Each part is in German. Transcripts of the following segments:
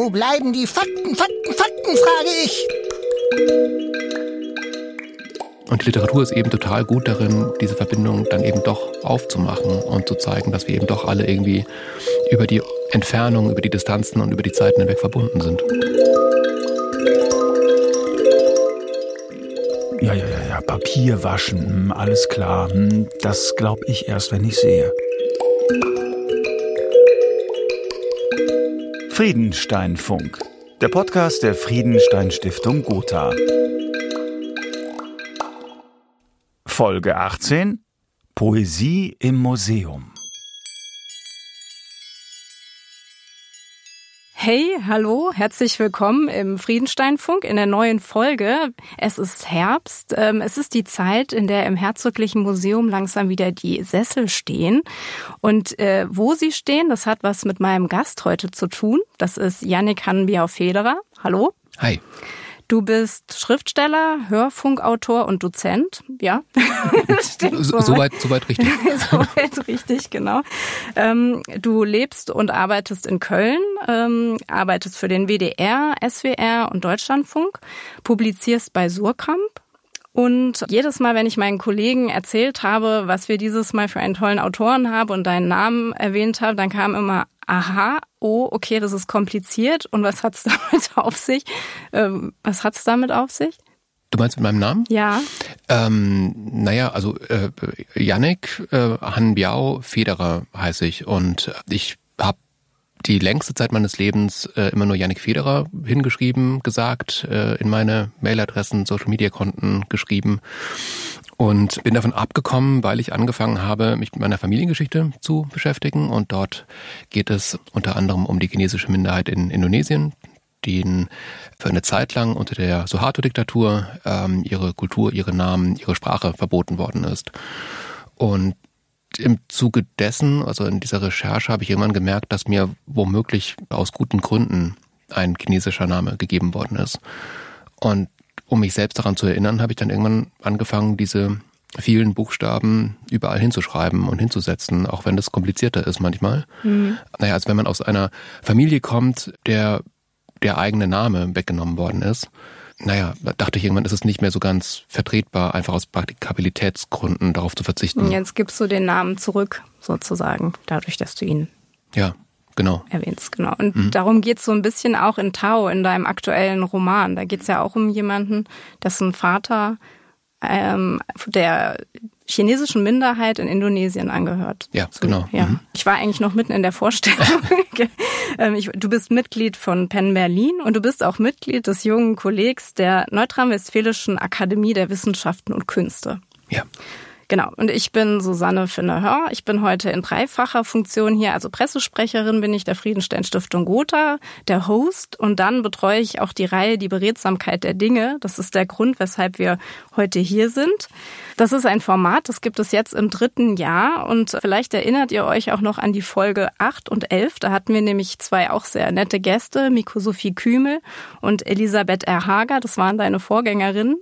Wo bleiben die Fakten, frage ich. Und die Literatur ist eben total gut darin, diese Verbindung dann eben doch aufzumachen und zu zeigen, dass wir eben doch alle irgendwie über die Entfernung, über die Distanzen und über die Zeiten hinweg verbunden sind. Ja, Papier waschen, alles klar. Das glaube ich erst, wenn ich sehe. Friedenstein-Funk, der Podcast der Friedenstein-Stiftung Gotha. Folge 18: Poesie im Museum. Hey, hallo, herzlich willkommen im Friedenstein-Funk in der neuen Folge. Es ist Herbst, es ist die Zeit, in der im Herzoglichen Museum langsam wieder die Sessel stehen. Und wo sie stehen, das hat was mit meinem Gast heute zu tun. Das ist Yannick Hanbiau-Federer. Hallo. Hi. Du bist Schriftsteller, Hörfunkautor und Dozent, ja? Soweit richtig. Soweit richtig, genau. Du lebst und arbeitest in Köln, arbeitest für den WDR, SWR und Deutschlandfunk, publizierst bei Suhrkamp. Und jedes Mal, wenn ich meinen Kollegen erzählt habe, was wir dieses Mal für einen tollen Autoren haben und deinen Namen erwähnt habe, dann kam immer, aha, oh, okay, das ist kompliziert. Und was hat's damit auf sich? Du meinst mit meinem Namen? Ja. Yannick Hanbiau-Federer heiße ich. Und ich habe die längste Zeit meines Lebens immer nur Yannick Federer hingeschrieben, gesagt, in meine Mailadressen, Social-Media-Konten geschrieben und bin davon abgekommen, weil ich angefangen habe, mich mit meiner Familiengeschichte zu beschäftigen, und dort geht es unter anderem um die chinesische Minderheit in Indonesien, denen für eine Zeit lang unter der Suharto-Diktatur ihre Kultur, ihre Namen, ihre Sprache verboten worden ist. Und im Zuge dessen, also in dieser Recherche, habe ich irgendwann gemerkt, dass mir womöglich aus guten Gründen ein chinesischer Name gegeben worden ist. Und um mich selbst daran zu erinnern, habe ich dann irgendwann angefangen, diese vielen Buchstaben überall hinzuschreiben und hinzusetzen, auch wenn das komplizierter ist manchmal. Also wenn man aus einer Familie kommt, der eigene Name weggenommen worden ist, da dachte ich irgendwann, ist es nicht mehr so ganz vertretbar, einfach aus Praktikabilitätsgründen darauf zu verzichten. Jetzt gibst du den Namen zurück, sozusagen, dadurch, dass du ihn erwähnst. Genau. Und darum geht es so ein bisschen auch in Tau, in deinem aktuellen Roman. Da geht es ja auch um jemanden, dessen Vater der chinesischen Minderheit in Indonesien angehört. Ja, genau. Ja. Ich war eigentlich noch mitten in der Vorstellung. Du bist Mitglied von Penn Berlin und du bist auch Mitglied des jungen Kollegs der Nordrhein-Westfälischen Akademie der Wissenschaften und Künste. Ja. Genau. Und ich bin Susanne Finne-Hör. Ich bin heute in dreifacher Funktion hier. Also Pressesprecherin bin ich der Friedenstein-Stiftung Gotha, der Host, und dann betreue ich auch die Reihe Die Beredsamkeit der Dinge. Das ist der Grund, weshalb wir heute hier sind. Das ist ein Format, das gibt es jetzt im 3. Jahr, und vielleicht erinnert ihr euch auch noch an die Folge 8 und 11. Da hatten wir nämlich 2 auch sehr nette Gäste, Miko-Sophie Kümel und Elisabeth R. Hager. Das waren deine Vorgängerinnen.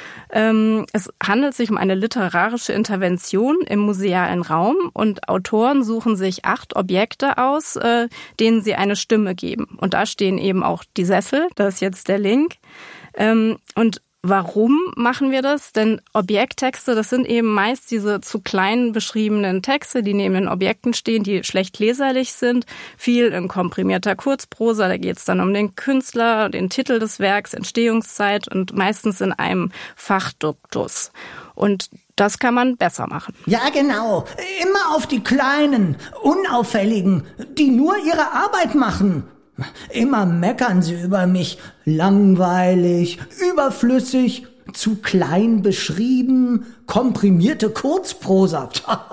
Es handelt sich um eine literarische Intervention im musealen Raum, und Autoren suchen sich 8 Objekte aus, denen sie eine Stimme geben. Und da stehen eben auch die Sessel, das ist jetzt der Link. Und warum machen wir das? Denn Objekttexte, das sind eben meist diese zu klein beschriebenen Texte, die neben den Objekten stehen, die schlecht leserlich sind. Viel in komprimierter Kurzprosa, da geht es dann um den Künstler, den Titel des Werks, Entstehungszeit und meistens in einem Fachduktus. Und das kann man besser machen. Ja, genau. Immer auf die kleinen, unauffälligen, die nur ihre Arbeit machen. Immer meckern sie über mich. Langweilig, überflüssig, zu klein beschrieben, komprimierte Kurzprosa.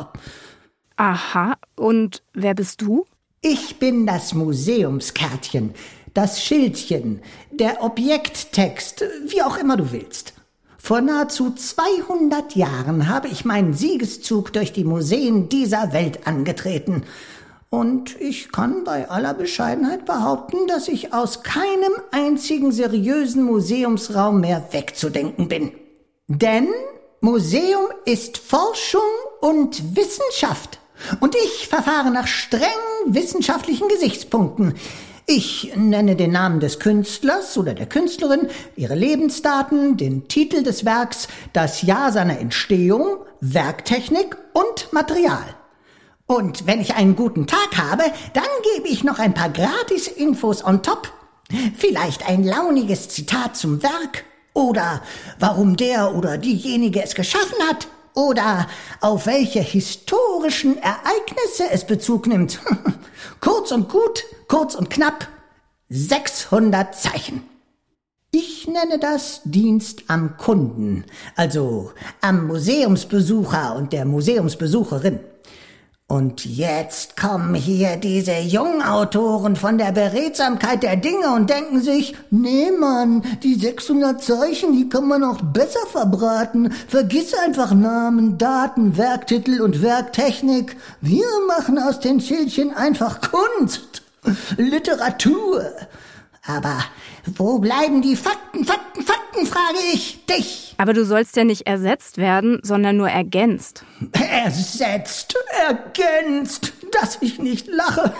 Aha, und wer bist du? Ich bin das Museumskärtchen, das Schildchen, der Objekttext, wie auch immer du willst. Vor nahezu 200 Jahren habe ich meinen Siegeszug durch die Museen dieser Welt angetreten. Und ich kann bei aller Bescheidenheit behaupten, dass ich aus keinem einzigen seriösen Museumsraum mehr wegzudenken bin. Denn Museum ist Forschung und Wissenschaft. Und ich verfahre nach strengen wissenschaftlichen Gesichtspunkten. Ich nenne den Namen des Künstlers oder der Künstlerin, ihre Lebensdaten, den Titel des Werks, das Jahr seiner Entstehung, Werktechnik und Material. Und wenn ich einen guten Tag habe, dann gebe ich noch ein paar Gratis-Infos on top. Vielleicht ein launiges Zitat zum Werk oder warum der oder diejenige es geschaffen hat oder auf welche historischen Ereignisse es Bezug nimmt. Kurz und gut, kurz und knapp, 600 Zeichen. Ich nenne das Dienst am Kunden, also am Museumsbesucher und der Museumsbesucherin. Und jetzt kommen hier diese Jungautoren von der Beredsamkeit der Dinge und denken sich, nee Mann, die 600 Zeichen, die kann man auch besser verbraten. Vergiss einfach Namen, Daten, Werktitel und Werktechnik. Wir machen aus den Schildchen einfach Kunst, Literatur. Aber wo bleiben die Fakten, frage ich dich. Aber du sollst ja nicht ersetzt werden, sondern nur ergänzt. Ersetzt, ergänzt, dass ich nicht lache.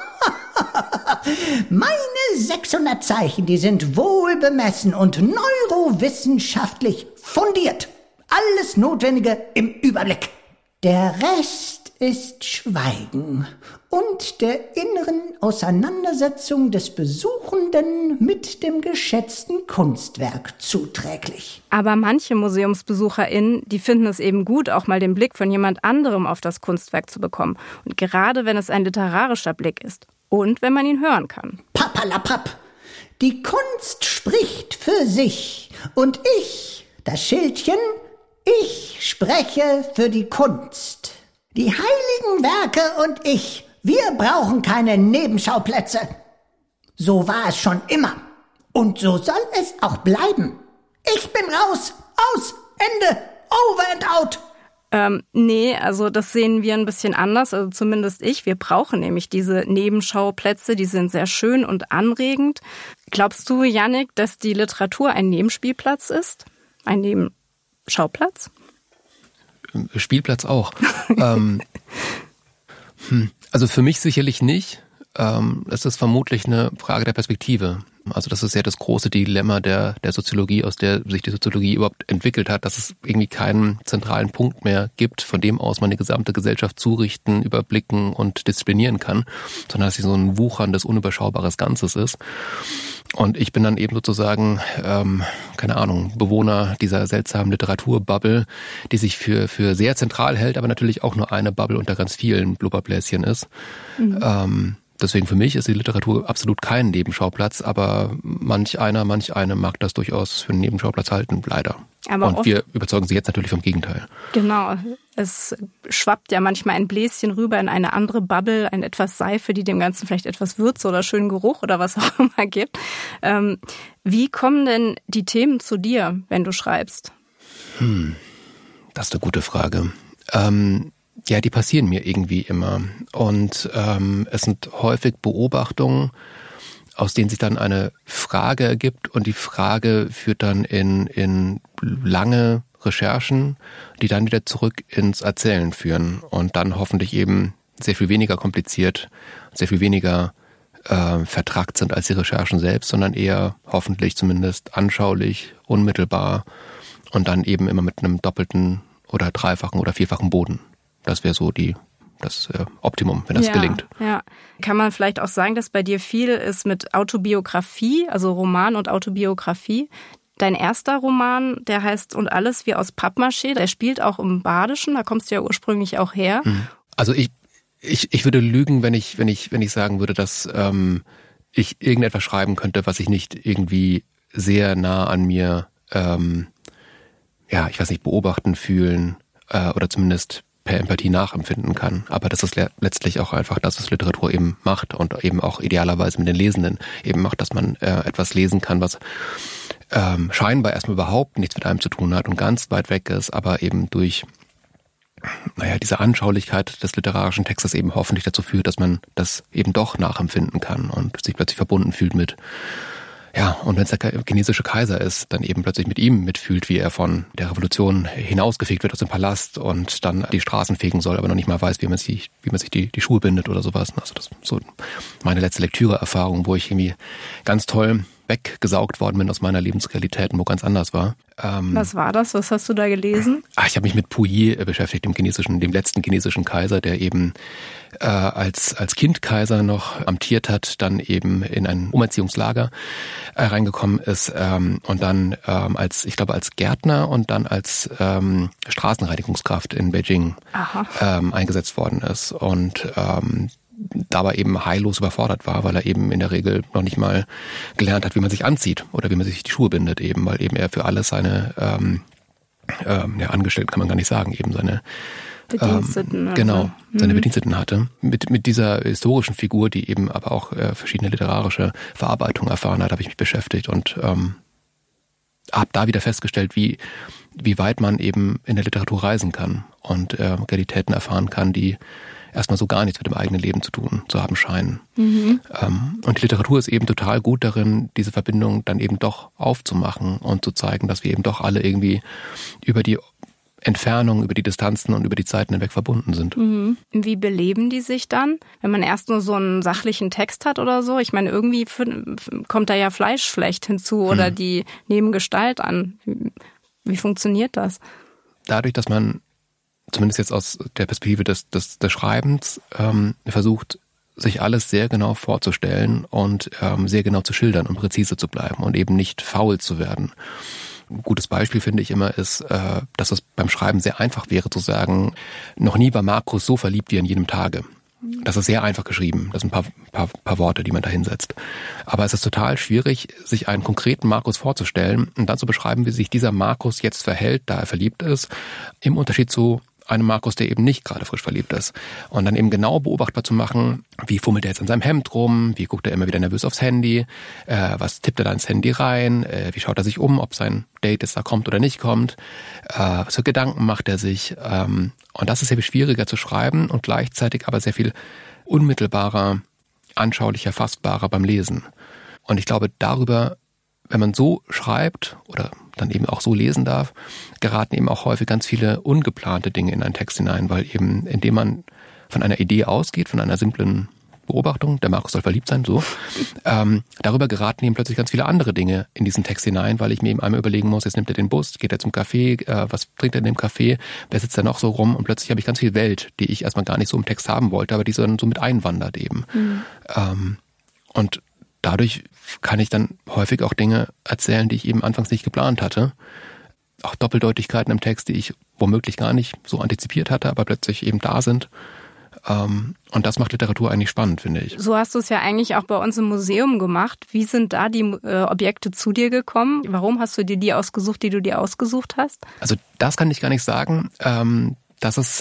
Meine 600 Zeichen, die sind wohl bemessen und neurowissenschaftlich fundiert. Alles Notwendige im Überblick. Der Rest ist Schweigen und der inneren Auseinandersetzung des Besuchenden mit dem geschätzten Kunstwerk zuträglich. Aber manche MuseumsbesucherInnen, die finden es eben gut, auch mal den Blick von jemand anderem auf das Kunstwerk zu bekommen. Und gerade wenn es ein literarischer Blick ist und wenn man ihn hören kann. Pappalapapp! Die Kunst spricht für sich und ich, das Schildchen, ich spreche für die Kunst. Die heiligen Werke und ich, wir brauchen keine Nebenschauplätze. So war es schon immer. Und so soll es auch bleiben. Ich bin raus, aus, Ende, over and out. Nee, also das sehen wir ein bisschen anders, also zumindest ich. Wir brauchen nämlich diese Nebenschauplätze, die sind sehr schön und anregend. Glaubst du, Yannick, dass die Literatur ein Nebenspielplatz ist? Ein Nebenschauplatz? Spielplatz auch. Also für mich sicherlich nicht. Es ist vermutlich eine Frage der Perspektive. Also das ist ja das große Dilemma der Soziologie, aus der sich die Soziologie überhaupt entwickelt hat, dass es irgendwie keinen zentralen Punkt mehr gibt, von dem aus man die gesamte Gesellschaft zurichten, überblicken und disziplinieren kann, sondern dass sie so ein wucherndes, unüberschaubares Ganzes ist. Und ich bin dann eben sozusagen, keine Ahnung, Bewohner dieser seltsamen Literaturbubble, die sich für sehr zentral hält, aber natürlich auch nur eine Bubble unter ganz vielen Blubberbläschen ist. Mhm. Deswegen für mich ist die Literatur absolut kein Nebenschauplatz, aber manch eine mag das durchaus für einen Nebenschauplatz halten, leider. Aber und wir überzeugen sie jetzt natürlich vom Gegenteil. Genau, es schwappt ja manchmal ein Bläschen rüber in eine andere Bubble, ein etwas Seife, die dem Ganzen vielleicht etwas Würze oder schönen Geruch oder was auch immer gibt. Wie kommen denn die Themen zu dir, wenn du schreibst? Das ist eine gute Frage. Ja, die passieren mir irgendwie immer. Und es sind häufig Beobachtungen, aus denen sich dann eine Frage ergibt. Und die Frage führt dann in lange Recherchen, die dann wieder zurück ins Erzählen führen. Und dann hoffentlich eben sehr viel weniger kompliziert, sehr viel weniger vertrackt sind als die Recherchen selbst, sondern eher hoffentlich zumindest anschaulich, unmittelbar und dann eben immer mit einem doppelten oder dreifachen oder vierfachen Boden. Das wäre so das Optimum, wenn das gelingt. Ja. Kann man vielleicht auch sagen, dass bei dir viel ist mit Autobiografie, also Roman und Autobiografie. Dein erster Roman, der heißt Und alles wie aus Pappmaché, der spielt auch im Badischen, da kommst du ja ursprünglich auch her. Also ich würde lügen, wenn ich sagen würde, dass ich irgendetwas schreiben könnte, was ich nicht irgendwie sehr nah an mir, beobachten, fühlen oder zumindest per Empathie nachempfinden kann. Aber das ist letztlich auch einfach das, was Literatur eben macht und eben auch idealerweise mit den Lesenden eben macht, dass man etwas lesen kann, was scheinbar erstmal überhaupt nichts mit einem zu tun hat und ganz weit weg ist, aber eben durch diese Anschaulichkeit des literarischen Textes eben hoffentlich dazu führt, dass man das eben doch nachempfinden kann und sich plötzlich verbunden fühlt mit Ja, und wenn es der chinesische Kaiser ist, dann eben plötzlich mit ihm mitfühlt, wie er von der Revolution hinausgefegt wird aus dem Palast und dann die Straßen fegen soll, aber noch nicht mal weiß, wie man sich die Schuhe bindet oder sowas. Also das ist so meine letzte Lektüre-Erfahrung, wo ich irgendwie ganz toll weggesaugt worden bin aus meiner Lebensrealität, wo ganz anders war. Was war das? Was hast du da gelesen? Ich habe mich mit Puyi beschäftigt, dem letzten chinesischen Kaiser, der eben als Kind-Kaiser noch amtiert hat, dann eben in ein Umerziehungslager reingekommen ist und dann als Gärtner und dann als Straßenreinigungskraft in Beijing eingesetzt worden ist und dabei eben heillos überfordert war, weil er eben in der Regel noch nicht mal gelernt hat, wie man sich anzieht oder wie man sich die Schuhe bindet eben, weil eben er für alles seine Angestellten kann man gar nicht sagen, eben seine Bediensteten. Seine Bediensteten hatte. Mit dieser historischen Figur, die eben aber auch verschiedene literarische Verarbeitungen erfahren hat, habe ich mich beschäftigt und habe da wieder festgestellt, wie weit man eben in der Literatur reisen kann und Realitäten erfahren kann, die erstmal so gar nichts mit dem eigenen Leben zu tun zu haben scheinen. Und die Literatur ist eben total gut darin, diese Verbindung dann eben doch aufzumachen und zu zeigen, dass wir eben doch alle irgendwie über die Entfernung, über die Distanzen und über die Zeiten hinweg verbunden sind. Wie beleben die sich dann, wenn man erst nur so einen sachlichen Text hat oder so? Ich meine, irgendwie kommt da ja Fleischflecht hinzu oder die nehmen Gestalt an. Wie funktioniert das? Dadurch, dass man zumindest jetzt aus der Perspektive des Schreibens versucht, sich alles sehr genau vorzustellen und sehr genau zu schildern und präzise zu bleiben und eben nicht faul zu werden. Ein gutes Beispiel, finde ich immer, ist, dass es beim Schreiben sehr einfach wäre zu sagen, noch nie war Markus so verliebt wie an jedem Tage. Das ist sehr einfach geschrieben. Das sind ein paar Worte, die man da hinsetzt. Aber es ist total schwierig, sich einen konkreten Markus vorzustellen und dann zu beschreiben, wie sich dieser Markus jetzt verhält, da er verliebt ist, im Unterschied zu einem Markus, der eben nicht gerade frisch verliebt ist. Und dann eben genau beobachtbar zu machen, wie fummelt er jetzt an seinem Hemd rum, wie guckt er immer wieder nervös aufs Handy, was tippt er da ins Handy rein, wie schaut er sich um, ob sein Date jetzt da kommt oder nicht kommt, was für Gedanken macht er sich. Und das ist sehr viel schwieriger zu schreiben und gleichzeitig aber sehr viel unmittelbarer, anschaulicher, fassbarer beim Lesen. Und ich glaube, darüber, wenn man so schreibt oder dann eben auch so lesen darf, geraten eben auch häufig ganz viele ungeplante Dinge in einen Text hinein, weil eben, indem man von einer Idee ausgeht, von einer simplen Beobachtung, der Markus soll verliebt sein, so, darüber geraten eben plötzlich ganz viele andere Dinge in diesen Text hinein, weil ich mir eben einmal überlegen muss, jetzt nimmt er den Bus, geht er zum Café, was trinkt er in dem Café, wer sitzt da noch so rum und plötzlich habe ich ganz viel Welt, die ich erstmal gar nicht so im Text haben wollte, aber die so mit einwandert eben. Und dadurch kann ich dann häufig auch Dinge erzählen, die ich eben anfangs nicht geplant hatte. Auch Doppeldeutigkeiten im Text, die ich womöglich gar nicht so antizipiert hatte, aber plötzlich eben da sind. Und das macht Literatur eigentlich spannend, finde ich. So hast du es ja eigentlich auch bei uns im Museum gemacht. Wie sind da die Objekte zu dir gekommen? Warum hast du dir die ausgesucht, die du dir ausgesucht hast? Also das kann ich gar nicht sagen. Das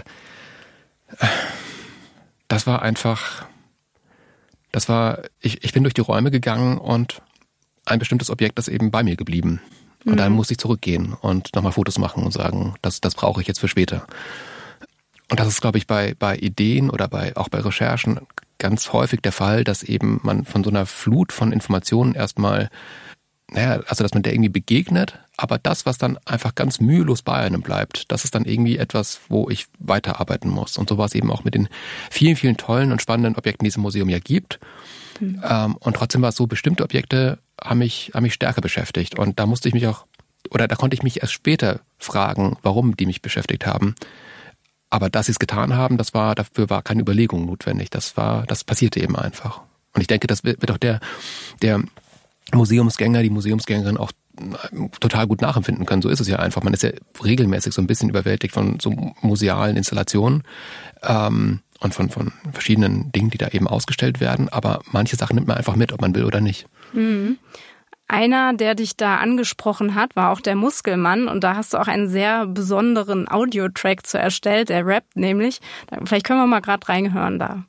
war, ich bin durch die Räume gegangen und ein bestimmtes Objekt ist eben bei mir geblieben. Und dann musste ich zurückgehen und nochmal Fotos machen und sagen, das brauche ich jetzt für später. Und das ist, glaube ich, bei Ideen oder auch bei Recherchen ganz häufig der Fall, dass eben man von so einer Flut von Informationen erstmal, dass man der irgendwie begegnet, aber das, was dann einfach ganz mühelos bei einem bleibt, das ist dann irgendwie etwas, wo ich weiterarbeiten muss. Und so war es eben auch mit den vielen, vielen tollen und spannenden Objekten, die es im Museum ja gibt. Und trotzdem war es so, bestimmte Objekte haben mich stärker beschäftigt. Und da musste ich mich da konnte ich mich erst später fragen, warum die mich beschäftigt haben. Aber dass sie es getan haben, dafür war keine Überlegung notwendig. Das passierte eben einfach. Und ich denke, das wird auch der Museumsgänger, die Museumsgängerin auch total gut nachempfinden können. So ist es ja einfach. Man ist ja regelmäßig so ein bisschen überwältigt von so musealen Installationen und von verschiedenen Dingen, die da eben ausgestellt werden. Aber manche Sachen nimmt man einfach mit, ob man will oder nicht. Mhm. Einer, der dich da angesprochen hat, war auch der Muskelmann. Und da hast du auch einen sehr besonderen Audiotrack zu erstellt. Der rappt nämlich. Vielleicht können wir mal gerade reinhören da.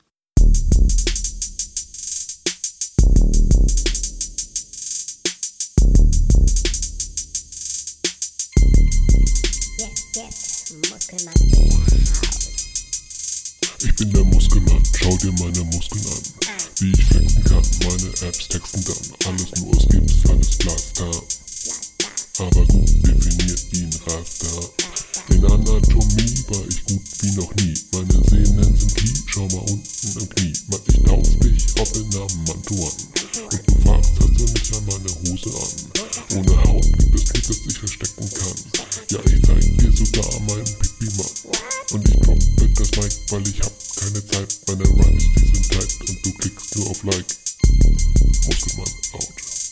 Muskelmann in der Haut. Ich bin der Muskelmann, schau dir meine Muskeln an. wie ich flexen kann. Meine Apps texten dann alles nur aus Gips, alles Glasklar. Aber gut definiert wie ein Raster. In Anatomie war ich gut wie noch nie. Meine Sehnen sind Knie, schau mal unten im Knie. Mann, ich tauf dich auf den Namen Manto an. Und du fragst, hast du nicht an meine Hose an? Ohne Haut gibt es nichts, das ich verstecken kann. Ja, ich zeig dir sogar meinen Pipi-Mann. Und ich droppe das Mic, weil ich hab keine Zeit. Meine Rhymes, die sind tight und du klickst nur auf Like. Muskelmann out.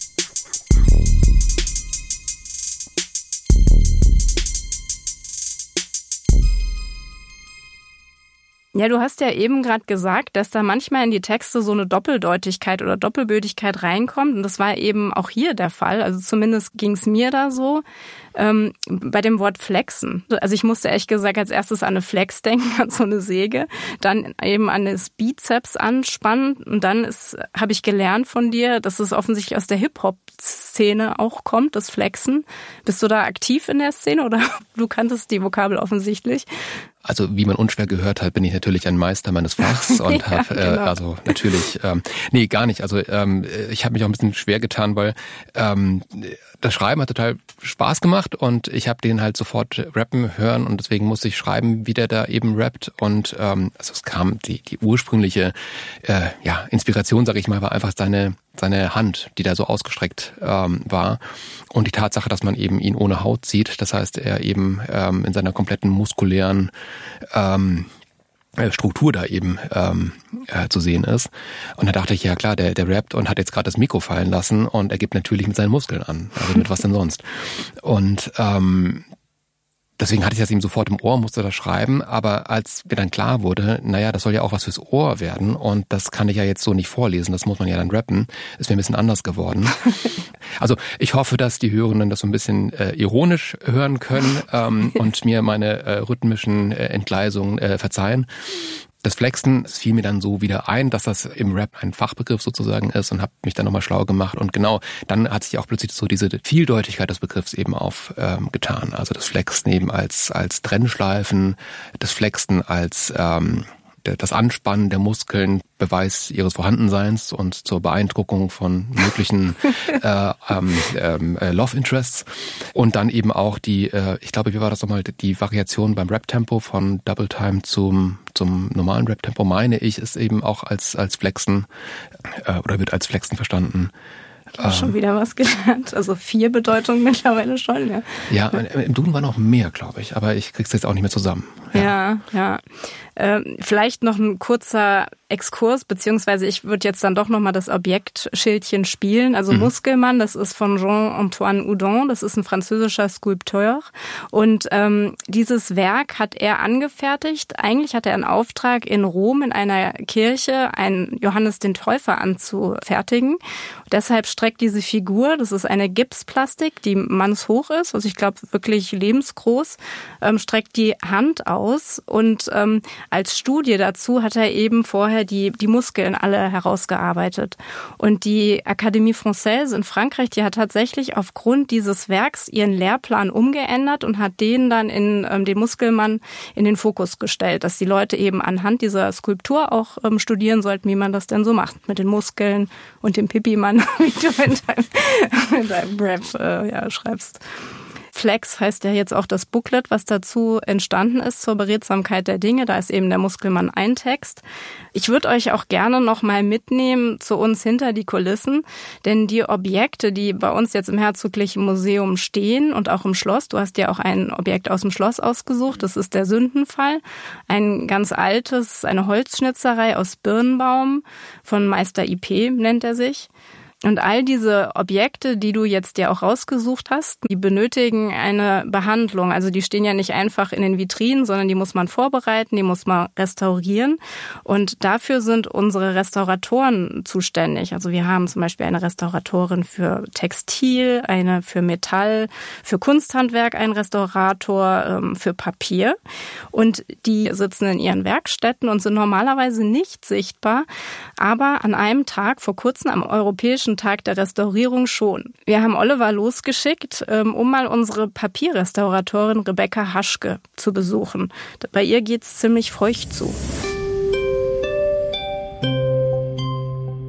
Ja, du hast ja eben gerade gesagt, dass da manchmal in die Texte so eine Doppeldeutigkeit oder Doppelbödigkeit reinkommt. Und das war eben auch hier der Fall. Also zumindest ging es mir da so. Bei dem Wort flexen. Also ich musste ehrlich gesagt als erstes an eine Flex denken, an so eine Säge. Dann eben an das Bizeps anspannen. Und dann habe ich gelernt von dir, dass es offensichtlich aus der Hip-Hop-Szene auch kommt, das Flexen. Bist du da aktiv in der Szene oder du kanntest die Vokabel offensichtlich? Also wie man unschwer gehört hat, bin ich natürlich ein Meister meines Fachs und ja, habe genau. also natürlich, nee, gar nicht. Also ich habe mich auch ein bisschen schwer getan, weil das Schreiben hat total Spaß gemacht und ich habe den halt sofort rappen hören und deswegen musste ich schreiben, wie der da eben rappt und also es kam die ursprüngliche Inspiration, sage ich mal, war einfach seine Hand, die da so ausgestreckt war und die Tatsache, dass man eben ihn ohne Haut sieht, das heißt, er eben in seiner kompletten muskulären Struktur da eben zu sehen ist. Und da dachte ich, ja klar, der rappt und hat jetzt gerade das Mikro fallen lassen und er gibt natürlich mit seinen Muskeln an. Also mit was denn sonst? Und deswegen hatte ich das ihm sofort im Ohr, musste das schreiben, aber als mir dann klar wurde, naja, das soll ja auch was fürs Ohr werden und das kann ich ja jetzt so nicht vorlesen, das muss man ja dann rappen, ist mir ein bisschen anders geworden. Also ich hoffe, dass die Hörenden das so ein bisschen ironisch hören können und mir meine rhythmischen Entgleisungen verzeihen. Das Flexen, es fiel mir dann so wieder ein, dass das im Rap ein Fachbegriff sozusagen ist und habe mich dann nochmal schlau gemacht. Und genau, dann hat sich auch plötzlich so diese Vieldeutigkeit des Begriffs eben aufgetan. Also das Flexen eben als Trennschleifen, das Flexen als das Anspannen der Muskeln, Beweis ihres Vorhandenseins und zur Beeindruckung von möglichen Love Interests. Und dann eben auch die, ich glaube, wie war das nochmal, die Variation beim Rap-Tempo von Double Time zum normalen Rap-Tempo, meine ich, ist eben auch als Flexen oder wird als Flexen verstanden. Schon wieder was gelernt. Also 4 Bedeutungen mittlerweile schon, ja. Ja, im Duden war noch mehr, glaube ich, aber ich krieg's jetzt auch nicht mehr zusammen. Ja. Vielleicht noch ein kurzer Exkurs, beziehungsweise ich würde jetzt dann doch nochmal das Objektschildchen spielen. Also Muskelmann, das ist von Jean-Antoine Houdon, das ist ein französischer Skulpteur. Und dieses Werk hat er angefertigt. Eigentlich hat er einen Auftrag in Rom in einer Kirche, einen Johannes den Täufer anzufertigen. Deshalb streckt diese Figur, das ist eine Gipsplastik, die mannshoch ist, also ich glaube wirklich lebensgroß, streckt die Hand aus und als Studie dazu hat er eben vorher die Muskeln alle herausgearbeitet. Und die Académie Française in Frankreich, die hat tatsächlich aufgrund dieses Werks ihren Lehrplan umgeändert und hat den dann in den Muskelmann in den Fokus gestellt, dass die Leute eben anhand dieser Skulptur auch studieren sollten, wie man das denn so macht mit den Muskeln und dem Pipi-Mann, wie du in deinem Rap schreibst. Flex heißt ja jetzt auch das Booklet, was dazu entstanden ist zur Beredsamkeit der Dinge. Da ist eben der Muskelmann ein Text. Ich würde euch auch gerne noch mal mitnehmen zu uns hinter die Kulissen, denn die Objekte, die bei uns jetzt im Herzoglichen Museum stehen und auch im Schloss, du hast ja auch ein Objekt aus dem Schloss ausgesucht, das ist der Sündenfall, ein ganz altes, eine Holzschnitzerei aus Birnbaum von Meister IP nennt er sich. Und all diese Objekte, die du jetzt ja auch rausgesucht hast, die benötigen eine Behandlung. Also die stehen ja nicht einfach in den Vitrinen, sondern die muss man vorbereiten, die muss man restaurieren. Und dafür sind unsere Restauratoren zuständig. Also wir haben zum Beispiel eine Restauratorin für Textil, eine für Metall, für Kunsthandwerk, einen Restaurator für Papier. Und die sitzen in ihren Werkstätten und sind normalerweise nicht sichtbar. Aber an einem Tag vor kurzem am Europäischen Tag der Restaurierung schon. Wir haben Oliver losgeschickt, um mal unsere Papierrestauratorin Rebecca Haschke zu besuchen. Bei ihr geht's ziemlich feucht zu.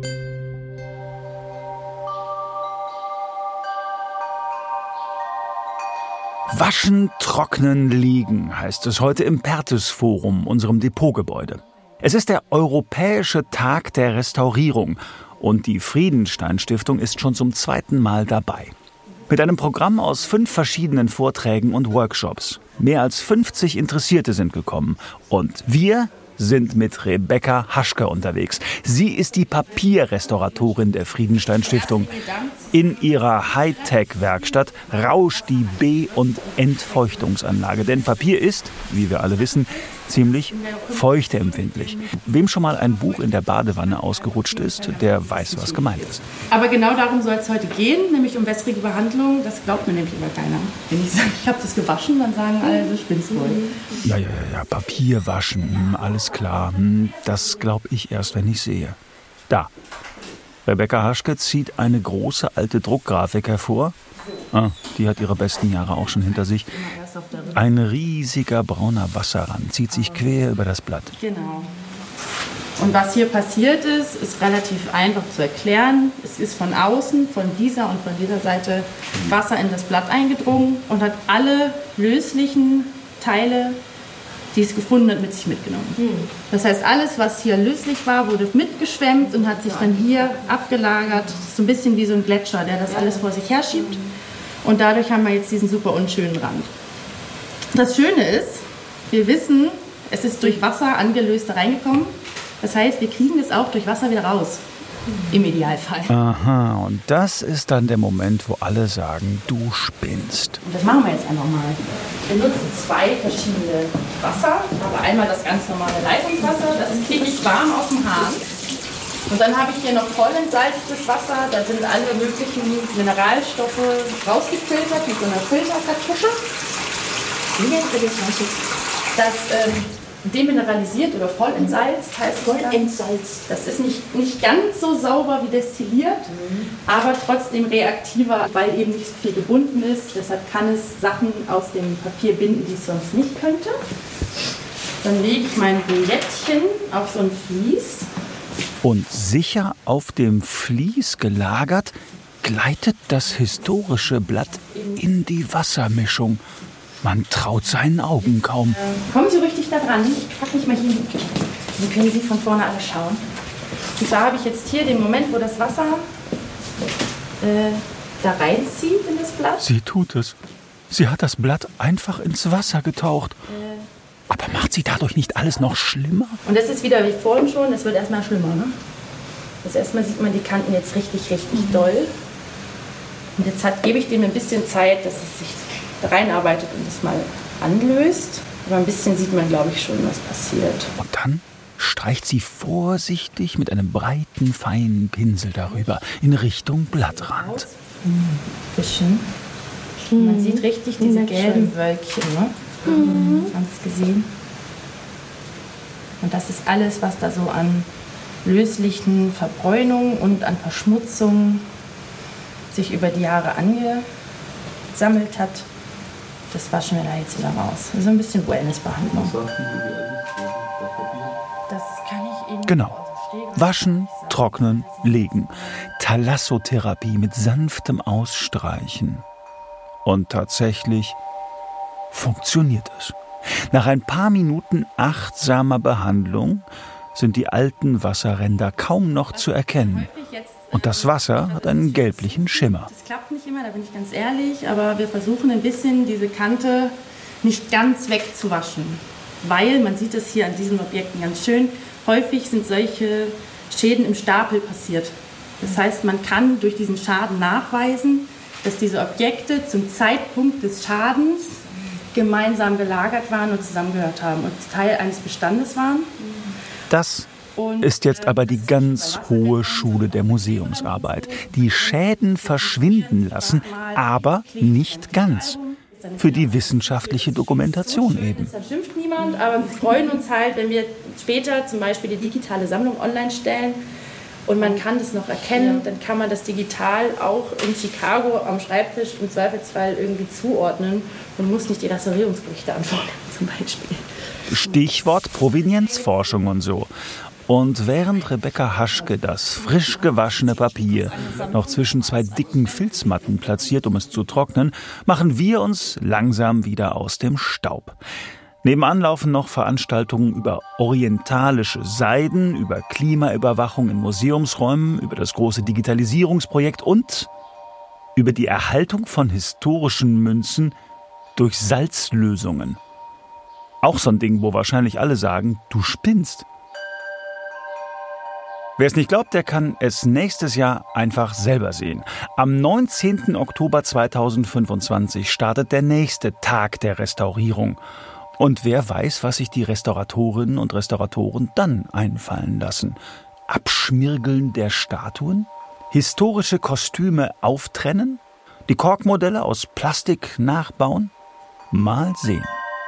Waschen, trocknen, liegen heißt es heute im Perthes-Forum, unserem Depotgebäude. Es ist der Europäische Tag der Restaurierung und die Friedenstein-Stiftung ist schon zum 2. Mal dabei. Mit einem Programm aus 5 verschiedenen Vorträgen und Workshops. Mehr als 50 Interessierte sind gekommen und wir sind mit Rebecca Haschke unterwegs. Sie ist die Papierrestauratorin der Friedenstein-Stiftung. In ihrer Hightech-Werkstatt rauscht die Be- und Entfeuchtungsanlage. Denn Papier ist, wie wir alle wissen, ziemlich feuchteempfindlich. Wem schon mal ein Buch in der Badewanne ausgerutscht ist, der weiß, was gemeint ist. Aber genau darum soll es heute gehen, nämlich um wässrige Behandlung. Das glaubt mir nämlich immer keiner. Wenn ich sage, ich habe das gewaschen, dann sagen alle, du spinnst wohl. Ja, Papier waschen, alles klar. Das glaube ich erst, wenn ich sehe. Da. Rebecca Haschke zieht eine große alte Druckgrafik hervor. Die hat ihre besten Jahre auch schon hinter sich. Ein riesiger brauner Wasserrand zieht sich quer über das Blatt. Genau. Und was hier passiert ist, ist relativ einfach zu erklären. Es ist von außen, von dieser und von dieser Seite Wasser in das Blatt eingedrungen und hat alle löslichen Teile, die es gefunden hat, mit sich mitgenommen. Das heißt, alles, was hier löslich war, wurde mitgeschwemmt und hat sich dann hier abgelagert. Das ist so ein bisschen wie so ein Gletscher, der das alles vor sich herschiebt. Und dadurch haben wir jetzt diesen super unschönen Rand. Das Schöne ist, wir wissen, es ist durch Wasser angelöst da reingekommen. Das heißt, wir kriegen es auch durch Wasser wieder raus. Im Idealfall. Aha, und das ist dann der Moment, wo alle sagen, du spinnst. Und das machen wir jetzt einfach mal. Wir nutzen 2 verschiedene Wasser. Ich habe einmal das ganz normale Leitungswasser, das kriege ich warm aus dem Hahn. Und dann habe ich hier noch voll entsalztes Wasser, da sind alle möglichen Mineralstoffe rausgefiltert mit so einer Filterkartusche. Das demineralisiert oder voll entsalzt heißt voll entsalzt. Das ist nicht ganz so sauber wie destilliert, aber trotzdem reaktiver, weil eben nicht so viel gebunden ist. Deshalb kann es Sachen aus dem Papier binden, die es sonst nicht könnte. Dann lege ich mein Bouillettchen auf so ein Vlies. Und sicher auf dem Vlies gelagert, gleitet das historische Blatt in die Wassermischung. Man traut seinen Augen kaum. Kommen Sie richtig da dran. Ich packe mich mal hier hin. Dann können Sie von vorne alle schauen. Und zwar habe ich jetzt hier den Moment, wo das Wasser da reinzieht in das Blatt. Sie tut es. Sie hat das Blatt einfach ins Wasser getaucht. Aber macht sie dadurch nicht alles noch schlimmer? Und das ist wieder wie vorhin schon, es wird erstmal schlimmer. Ne? Also erstmal sieht man die Kanten jetzt richtig doll. Und jetzt gebe ich dem ein bisschen Zeit, dass es sich reinarbeitet und das mal anlöst. Aber ein bisschen sieht man, glaube ich, schon, was passiert. Und dann streicht sie vorsichtig mit einem breiten, feinen Pinsel darüber in Richtung Blattrand. Bisschen. Man sieht richtig diese gelben Wölkchen. Ne? Haben Sie es gesehen? Und das ist alles, was da so an löslichen Verbräunungen und an Verschmutzung sich über die Jahre angesammelt hat. Das waschen wir da jetzt wieder raus. So ein bisschen Wellnessbehandlung. Das kann ich Ihnen genau. Waschen, trocknen, legen. Thalassotherapie mit sanftem Ausstreichen. Und tatsächlich funktioniert es. Nach ein paar Minuten achtsamer Behandlung sind die alten Wasserränder kaum noch zu erkennen. Und das Wasser hat einen gelblichen Schimmer. Das klappt nicht immer, da bin ich ganz ehrlich, aber wir versuchen ein bisschen diese Kante nicht ganz wegzuwaschen. Weil, man sieht es hier an diesen Objekten ganz schön, häufig sind solche Schäden im Stapel passiert. Das heißt, man kann durch diesen Schaden nachweisen, dass diese Objekte zum Zeitpunkt des Schadens gemeinsam gelagert waren und zusammengehört haben und Teil eines Bestandes waren. Das ist jetzt aber die ganz hohe Schule der Museumsarbeit. Die Schäden verschwinden lassen, aber nicht ganz. Für die wissenschaftliche Dokumentation eben. Dann schimpft niemand, aber wir freuen uns halt, wenn wir später zum Beispiel die digitale Sammlung online stellen und man kann das noch erkennen, dann kann man das digital auch in Chicago am Schreibtisch im Zweifelsfall irgendwie zuordnen und muss nicht die Restaurierungsberichte anfordern zum Beispiel. Stichwort Provenienzforschung und so. Und während Rebecca Haschke das frisch gewaschene Papier noch zwischen zwei dicken Filzmatten platziert, um es zu trocknen, machen wir uns langsam wieder aus dem Staub. Nebenan laufen noch Veranstaltungen über orientalische Seiden, über Klimaüberwachung in Museumsräumen, über das große Digitalisierungsprojekt und über die Erhaltung von historischen Münzen durch Salzlösungen. Auch so ein Ding, wo wahrscheinlich alle sagen, du spinnst. Wer es nicht glaubt, der kann es nächstes Jahr einfach selber sehen. Am 19. Oktober 2025 startet der nächste Tag der Restaurierung. Und wer weiß, was sich die Restauratorinnen und Restauratoren dann einfallen lassen. Abschmirgeln der Statuen? Historische Kostüme auftrennen? Die Korkmodelle aus Plastik nachbauen? Mal sehen.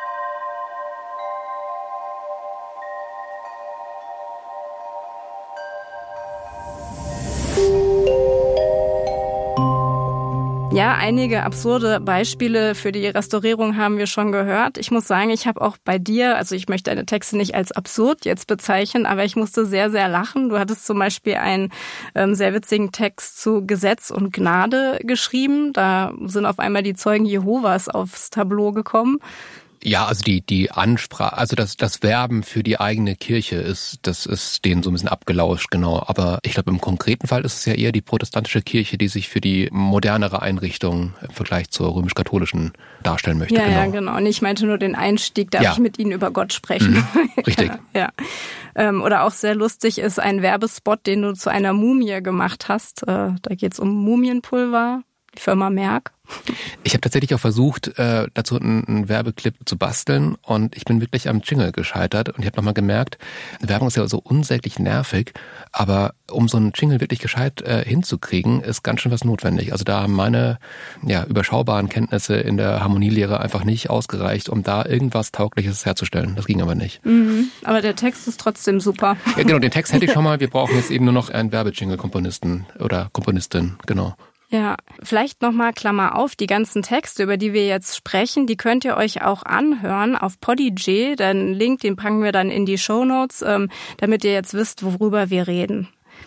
Ja, einige absurde Beispiele für die Restaurierung haben wir schon gehört. Ich muss sagen, ich habe auch bei dir, also ich möchte deine Texte nicht als absurd jetzt bezeichnen, aber ich musste sehr, sehr lachen. Du hattest zum Beispiel einen sehr witzigen Text zu Gesetz und Gnade geschrieben. Da sind auf einmal die Zeugen Jehovas aufs Tableau gekommen. Ja, also die Ansprache, also das Werben für die eigene Kirche das ist denen so ein bisschen abgelauscht, genau. Aber ich glaube, im konkreten Fall ist es ja eher die protestantische Kirche, die sich für die modernere Einrichtung im Vergleich zur römisch-katholischen darstellen möchte. Ja, genau. Ja, genau. Und ich meinte nur den Einstieg, darf ich mit Ihnen über Gott sprechen. Richtig. Ja. Oder auch sehr lustig ist ein Werbespot, den du zu einer Mumie gemacht hast. Da geht's um Mumienpulver. Die Firma Merck. Ich habe tatsächlich auch versucht, dazu einen Werbeclip zu basteln und ich bin wirklich am Jingle gescheitert und ich habe nochmal gemerkt, Werbung ist ja so unsäglich nervig, aber um so einen Jingle wirklich gescheit hinzukriegen, ist ganz schön was notwendig. Also da haben meine überschaubaren Kenntnisse in der Harmonielehre einfach nicht ausgereicht, um da irgendwas Taugliches herzustellen. Das ging aber nicht. Mhm, aber der Text ist trotzdem super. Ja, genau, den Text hätte ich schon mal. Wir brauchen jetzt eben nur noch einen Werbejingle-Komponisten oder Komponistin, genau. Ja, vielleicht nochmal Klammer auf, die ganzen Texte, über die wir jetzt sprechen, die könnt ihr euch auch anhören auf Podigy. Den Link, den packen wir dann in die Shownotes, damit ihr jetzt wisst, worüber wir reden.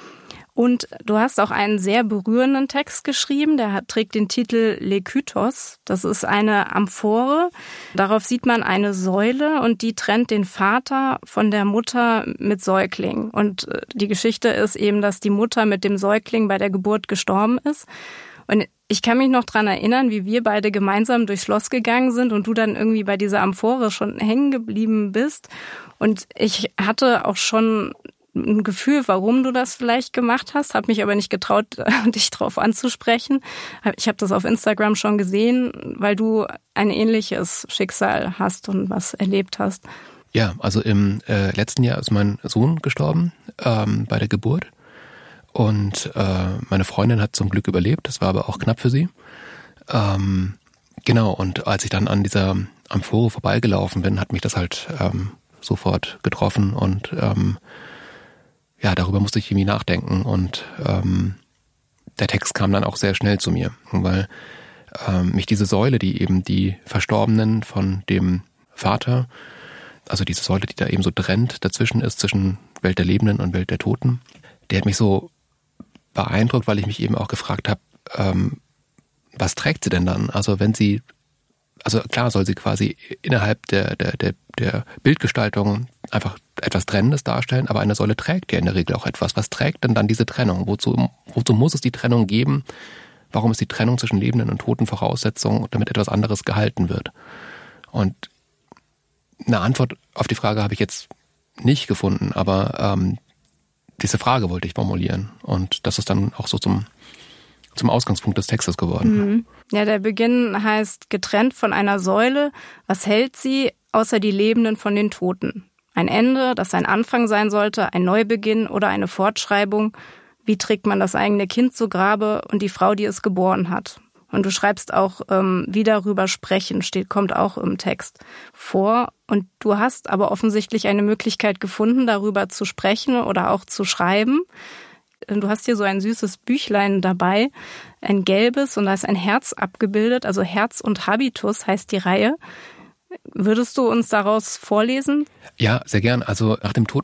Und du hast auch einen sehr berührenden Text geschrieben, trägt den Titel Lekythos. Das ist eine Amphore. Darauf sieht man eine Säule und die trennt den Vater von der Mutter mit Säugling. Und die Geschichte ist eben, dass die Mutter mit dem Säugling bei der Geburt gestorben ist. Und ich kann mich noch dran erinnern, wie wir beide gemeinsam durchs Schloss gegangen sind und du dann irgendwie bei dieser Amphore schon hängen geblieben bist. Und ich hatte auch schon ein Gefühl, warum du das vielleicht gemacht hast, habe mich aber nicht getraut, dich drauf anzusprechen. Ich habe das auf Instagram schon gesehen, weil du ein ähnliches Schicksal hast und was erlebt hast. Ja, also im letzten Jahr ist mein Sohn gestorben bei der Geburt und meine Freundin hat zum Glück überlebt, das war aber auch knapp für sie. Genau, und als ich dann an dieser Amphore vorbeigelaufen bin, hat mich das halt sofort getroffen und darüber musste ich irgendwie nachdenken und der Text kam dann auch sehr schnell zu mir, weil mich diese Säule, die eben die Verstorbenen von dem Vater, also diese Säule, die da eben so trennt, dazwischen ist, zwischen Welt der Lebenden und Welt der Toten, der hat mich so beeindruckt, weil ich mich eben auch gefragt habe, was trägt sie denn dann? Also wenn sie, also klar soll sie quasi innerhalb der Bildgestaltung einfach etwas Trennendes darstellen, aber eine Säule trägt ja in der Regel auch etwas. Was trägt denn dann diese Trennung? Wozu muss es die Trennung geben? Warum ist die Trennung zwischen Lebenden und Toten Voraussetzung, damit etwas anderes gehalten wird? Und eine Antwort auf die Frage habe ich jetzt nicht gefunden, aber diese Frage wollte ich formulieren. Und das ist dann auch so zum Ausgangspunkt des Textes geworden. Mhm. Ja, der Beginn heißt, getrennt von einer Säule, was hält sie, außer die Lebenden von den Toten? Ein Ende, das ein Anfang sein sollte, ein Neubeginn oder eine Fortschreibung. Wie trägt man das eigene Kind zu Grabe und die Frau, die es geboren hat? Und du schreibst auch, wie darüber sprechen, kommt auch im Text vor. Und du hast aber offensichtlich eine Möglichkeit gefunden, darüber zu sprechen oder auch zu schreiben. Du hast hier so ein süßes Büchlein dabei, ein gelbes, und da ist ein Herz abgebildet, also Herz und Habitus heißt die Reihe. Würdest du uns daraus vorlesen? Ja, sehr gern. Also nach dem Tod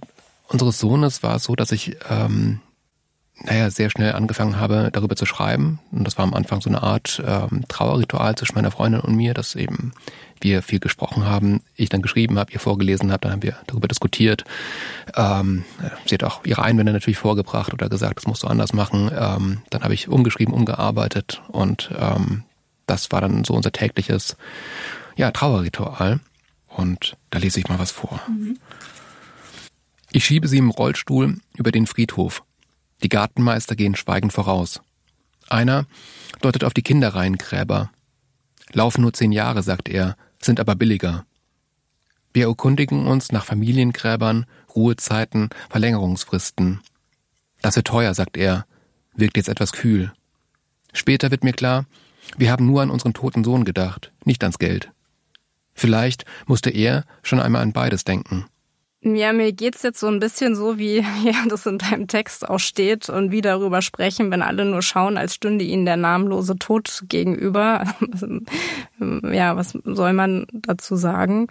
unseres Sohnes war es so, dass ich sehr schnell angefangen habe, darüber zu schreiben. Und das war am Anfang so eine Art Trauerritual zwischen meiner Freundin und mir, dass eben wir viel gesprochen haben, ich dann geschrieben habe, ihr vorgelesen habe, dann haben wir darüber diskutiert. Sie hat auch ihre Einwände natürlich vorgebracht oder gesagt, das musst du anders machen. Dann habe ich umgeschrieben, umgearbeitet und das war dann so unser tägliches Trauerritual. Und da lese ich mal was vor. Mhm. Ich schiebe sie im Rollstuhl über den Friedhof. Die Gartenmeister gehen schweigend voraus. Einer deutet auf die Kinderreihengräber. Laufen nur 10 Jahre, sagt er, sind aber billiger. Wir erkundigen uns nach Familiengräbern, Ruhezeiten, Verlängerungsfristen. Das wird teuer, sagt er, wirkt jetzt etwas kühl. Später wird mir klar, wir haben nur an unseren toten Sohn gedacht, nicht ans Geld. Vielleicht musste schon einmal an beides denken. Ja, mir geht's jetzt so ein bisschen so, wie das in deinem Text auch steht und wie darüber sprechen, wenn alle nur schauen, als stünde ihnen der namenlose Tod gegenüber. Ja, was soll man dazu sagen?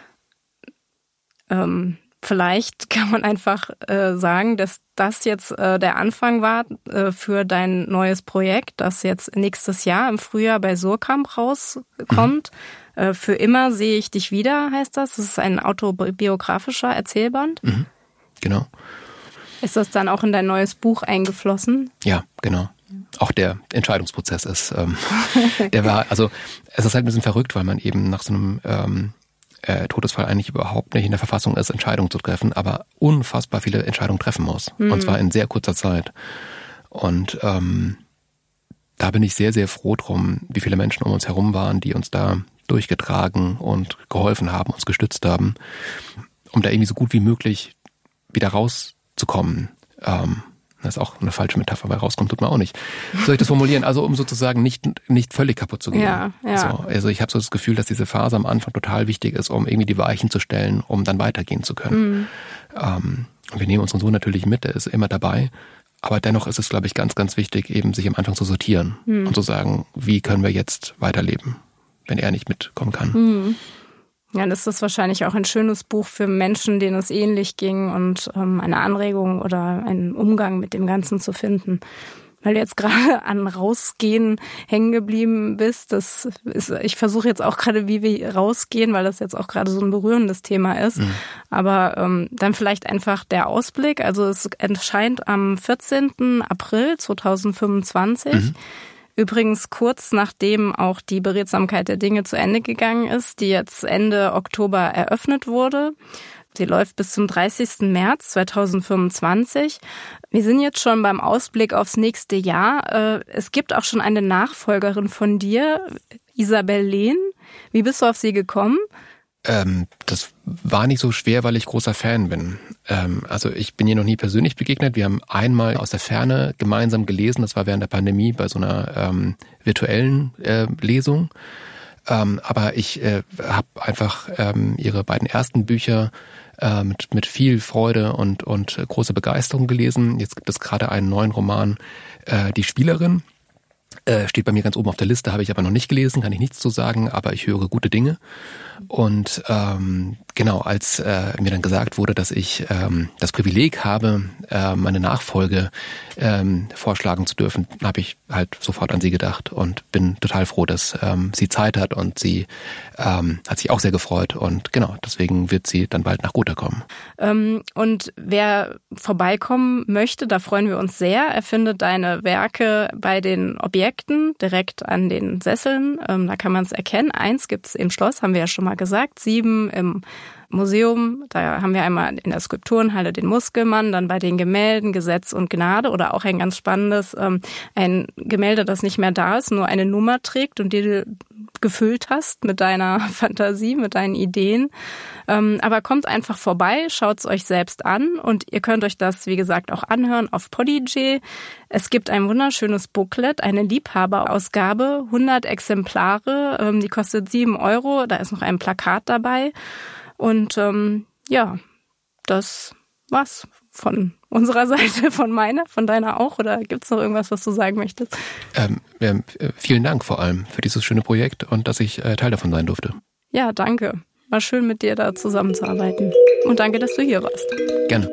Vielleicht kann man einfach sagen, dass das jetzt der Anfang war für dein neues Projekt, das jetzt nächstes Jahr im Frühjahr bei Surkamp rauskommt. Für immer sehe ich dich wieder, heißt das. Das ist ein autobiografischer Erzählband. Mhm. Genau. Ist das dann auch in dein neues Buch eingeflossen? Ja, genau. Auch der Entscheidungsprozess ist, es ist halt ein bisschen verrückt, weil man eben nach so einem Todesfall eigentlich überhaupt nicht in der Verfassung ist, Entscheidungen zu treffen, aber unfassbar viele Entscheidungen treffen muss. Mhm. Und zwar in sehr kurzer Zeit. Und da bin ich sehr, sehr froh drum, wie viele Menschen um uns herum waren, die uns da durchgetragen und geholfen haben, uns gestützt haben, um da irgendwie so gut wie möglich wieder rauszukommen. Das ist auch eine falsche Metapher, weil rauskommen tut man auch nicht. Soll ich das formulieren? Also um sozusagen nicht völlig kaputt zu gehen. Ja. So, also ich habe so das Gefühl, dass diese Phase am Anfang total wichtig ist, um irgendwie die Weichen zu stellen, um dann weitergehen zu können. Mhm. Wir nehmen unseren Sohn natürlich mit, der ist immer dabei. Aber dennoch ist es, glaube ich, ganz, ganz wichtig, eben sich am Anfang zu sortieren und zu sagen, wie können wir jetzt weiterleben, wenn er nicht mitkommen kann. Mhm. Ja, das ist wahrscheinlich auch ein schönes Buch für Menschen, denen es ähnlich ging und eine Anregung oder einen Umgang mit dem Ganzen zu finden. Weil du jetzt gerade an Rausgehen hängen geblieben bist. Ich versuche jetzt auch gerade, wie wir rausgehen, weil das jetzt auch gerade so ein berührendes Thema ist. Mhm. Aber dann vielleicht einfach der Ausblick. Also es erscheint am 14. April 2025. Mhm. Übrigens kurz nachdem auch die Beredsamkeit der Dinge zu Ende gegangen ist, die jetzt Ende Oktober eröffnet wurde. Sie läuft bis zum 30. März 2025. Wir sind jetzt schon beim Ausblick aufs nächste Jahr. Es gibt auch schon eine Nachfolgerin von dir, Isabel Lehn. Wie bist du auf sie gekommen? Das war nicht so schwer, weil ich großer Fan bin. Also ich bin ihr noch nie persönlich begegnet. Wir haben einmal aus der Ferne gemeinsam gelesen. Das war während der Pandemie bei so einer virtuellen Lesung. Aber ich habe einfach ihre beiden ersten Bücher mit viel Freude und großer Begeisterung gelesen. Jetzt gibt es gerade einen neuen Roman, Die Spielerin. Steht bei mir ganz oben auf der Liste, habe ich aber noch nicht gelesen, kann ich nichts zu sagen, aber ich höre gute Dinge. Und genau, als mir dann gesagt wurde, dass ich das Privileg habe, meine Nachfolge vorschlagen zu dürfen, habe ich halt sofort an sie gedacht und bin total froh, dass sie Zeit hat und sie hat sich auch sehr gefreut und genau, deswegen wird sie dann bald nach Gotha kommen. Und wer vorbeikommen möchte, da freuen wir uns sehr. Er findet deine Werke bei den Objekten direkt an den Sesseln. Da kann man es erkennen. 1 gibt's im Schloss, haben wir ja schon mal gesagt. 7 im Museum, da haben wir einmal in der Skulpturenhalle den Muskelmann, dann bei den Gemälden Gesetz und Gnade oder auch ein ganz spannendes, ein Gemälde, das nicht mehr da ist, nur eine Nummer trägt und die du gefüllt hast mit deiner Fantasie, mit deinen Ideen. Aber kommt einfach vorbei, schaut's euch selbst an und ihr könnt euch das, wie gesagt, auch anhören auf Podigy. Es gibt ein wunderschönes Booklet, eine Liebhaberausgabe, 100 Exemplare, die kostet 7 €, da ist noch ein Plakat dabei. Und ja, das war's von unserer Seite, von meiner, von deiner auch. Oder gibt's noch irgendwas, was du sagen möchtest? Vielen Dank vor allem für dieses schöne Projekt und dass ich Teil davon sein durfte. Ja, danke. War schön, mit dir da zusammenzuarbeiten. Und danke, dass du hier warst. Gerne.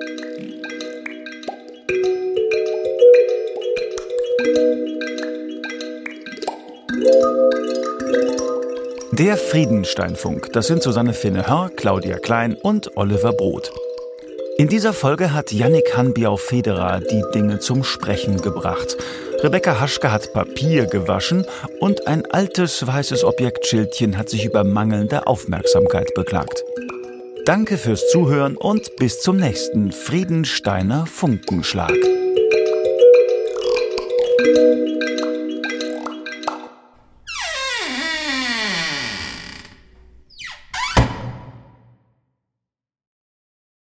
Der Friedensteinfunk, das sind Susanne Finne-Hörr, Claudia Klein und Oliver Brot. In dieser Folge hat Jannik Hanbiau-Federer die Dinge zum Sprechen gebracht. Rebecca Haschke hat Papier gewaschen und ein altes weißes Objektschildchen hat sich über mangelnde Aufmerksamkeit beklagt. Danke fürs Zuhören und bis zum nächsten Friedensteiner Funkenschlag.